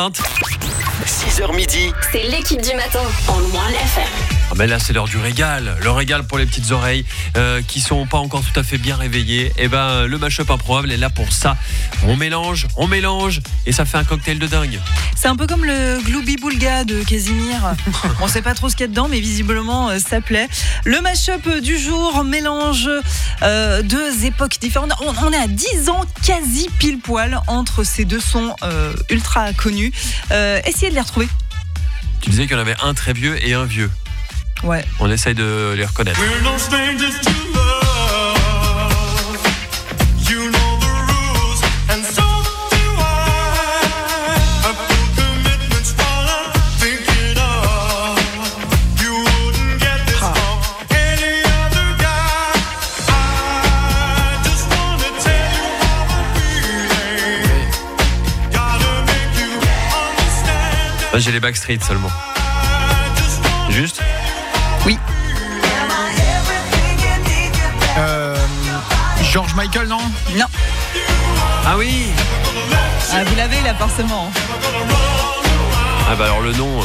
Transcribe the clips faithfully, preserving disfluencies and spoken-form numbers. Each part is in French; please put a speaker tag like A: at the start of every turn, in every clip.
A: vingt.
B: six heures midi.
C: C'est l'équipe du matin en Moins F M.
A: Ah mais là c'est l'heure du régal, le régal pour les petites oreilles euh, qui sont pas encore tout à fait bien réveillées. Et ben le mashup improbable est là pour ça. On mélange, on mélange et ça fait un cocktail de dingue.
D: C'est un peu comme le Glooby Boulga de Casimir. On sait pas trop ce qu'il y a dedans, mais visiblement euh, ça plaît. Le mashup du jour mélange euh, deux époques différentes. On, on est à dix ans quasi pile poil entre ces deux sons euh, ultra connus. Euh, essayez de les retrouver.
A: Tu disais qu'il y en avait un très vieux et un vieux.
D: Ouais.
A: On essaye de les reconnaître. Là, j'ai les Backstreet seulement. Juste ?
D: Oui.
E: Euh, George Michael, non ?
D: Non.
A: Ah oui.
D: Ah, vous l'avez là forcément.
A: Ah bah alors le nom.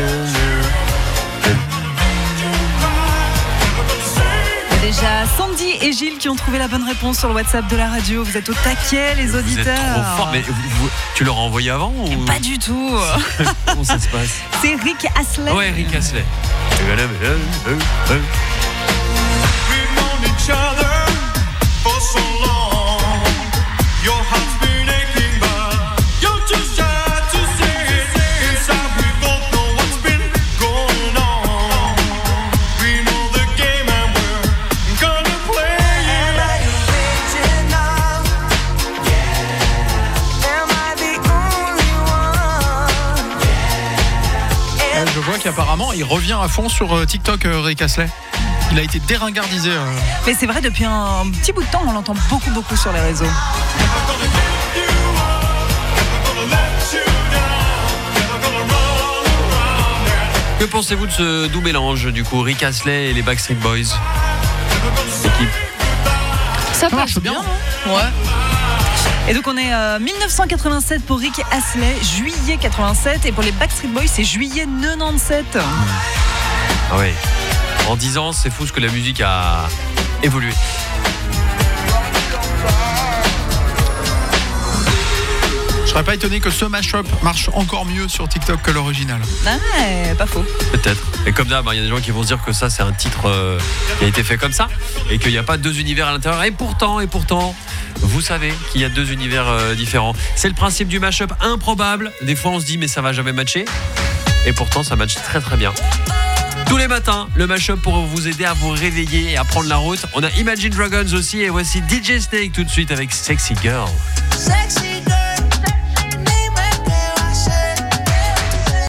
D: Il y a déjà Sandy et Gilles qui ont trouvé la bonne réponse sur le WhatsApp de la radio. Vous êtes au taquet, les auditeurs.
A: Vous êtes trop fort. Mais vous, vous, tu l'auras envoyé avant ou...
D: Pas du tout.
A: Comment ça se passe ?
D: C'est Rick Astley.
A: Ouais, Rick Astley.
E: Je vois qu'apparemment il revient à fond sur TikTok, Rick Astley. Il a été déringardisé. Euh...
D: Mais c'est vrai, depuis un petit bout de temps, on l'entend beaucoup, beaucoup sur les réseaux.
A: Que pensez-vous de ce doux mélange, du coup, Rick Astley et les Backstreet Boys ? L'équipe.
D: Ça
E: marche bien.
D: Hein, ouais. Et donc on est euh, dix-neuf cent quatre-vingt-sept pour Rick Astley, juillet quatre-vingt-sept, et pour les Backstreet Boys c'est juillet quatre-vingt-dix-sept.
A: Ah oui. En dix ans, c'est fou ce que la musique a évolué.
E: Je serais pas étonné que ce mashup marche encore mieux sur TikTok que l'original.
D: Ouais, pas faux.
A: Peut-être. Et comme d'hab, il y a des gens qui vont se dire que ça c'est un titre euh, qui a été fait comme ça et qu'il n'y a pas deux univers à l'intérieur. Et pourtant, et pourtant, vous savez qu'il y a deux univers euh, différents. C'est le principe du mashup improbable. Des fois, on se dit mais ça va jamais matcher. Et pourtant, ça matche très très bien. Tous les matins, le mashup pour vous aider à vous réveiller et à prendre la route. On a Imagine Dragons aussi et voici D J Snake tout de suite avec Sexy Girl.
F: Sexy